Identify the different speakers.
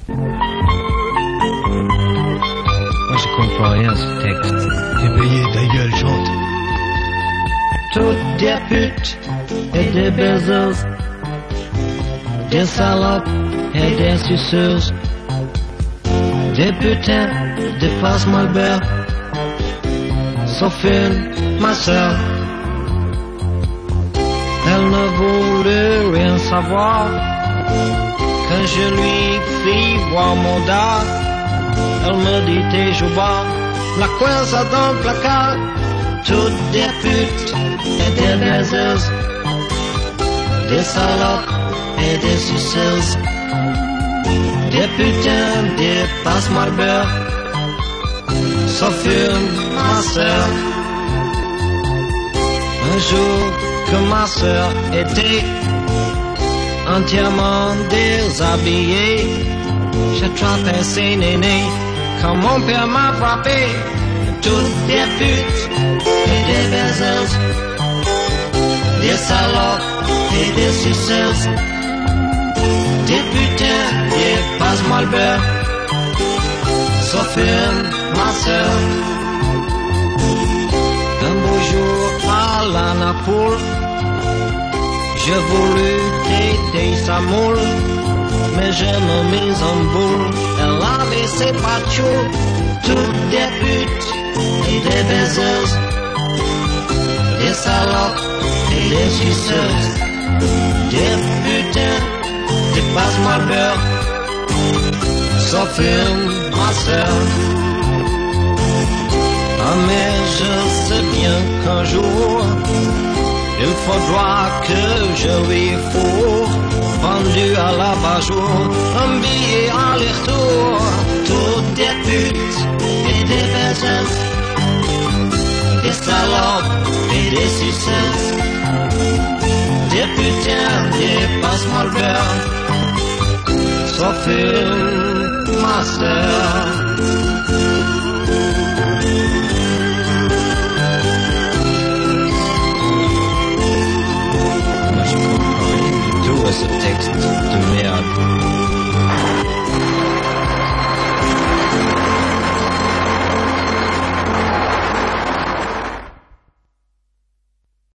Speaker 1: Moi, je comprends rien à ce texte.
Speaker 2: T'es payé, ta gueule, chante.
Speaker 1: Toutes des putes et des baiseuses, des salopes et des suceuses, des putains de passe-moi le beurre, sauf une, ma sœur. Elle ne voulait rien savoir quand je lui fis voir mon dard. Elle me dit t'es joueur, la coince dans le placard. Toutes des putes et des baiseuses, des salopes et des suceuses, des putains, des passe-moi le beurre, sauf une, ma sœur. Un jour que ma sœur était entièrement déshabillée, j'attrapais ses nénés quand mon père m'a frappé. Toutes des putes et des baiseuses, des salopes et des suceuses, des putains, des passe-moi le beurre, sauf une, ma sœur. Un beau jour à la Napoule, je voulus têter sa moule, mais je me mis en boule. Elle avait ses patchoules, toutes des putes et des baiseuses, des salopes et des suceuses, des putains, des passe-moi le beurre, sauf une, ma sœur. Ah mais je sais bien qu'un jour il faudra que je lui fourre, vendu à l'abat-jour, un billet aller-retour. Toutes des putes et des baiseuses, des salopes et des suceuses, des putains, des passe-moi le beurre, sauf une, ma sœur.